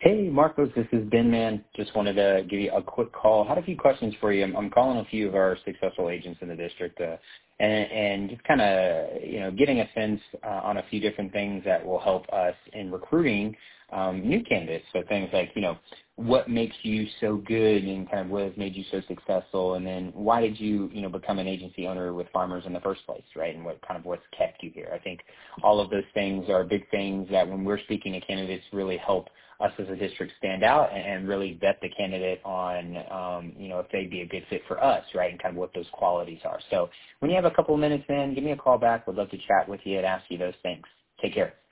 Hey, Marcos, this is Ben, man. Just wanted to give you a quick call. Had a few questions for you. I'm calling a few of our successful agents in the district and just kind of, getting a sense on a few different things that will help us in recruiting new candidates. So things like, what makes you so good and kind of what has made you so successful, and then why did you, become an agency owner with Farmers in the first place, right? And what's kept you here. I think all of those things are big things that when we're speaking to candidates really help us as a district stand out and really vet the candidate on, if they'd be a good fit for us, right, and kind of what those qualities are. So when you have a couple of minutes, then give me a call back. We'd love to chat with you and ask you those things. Take care.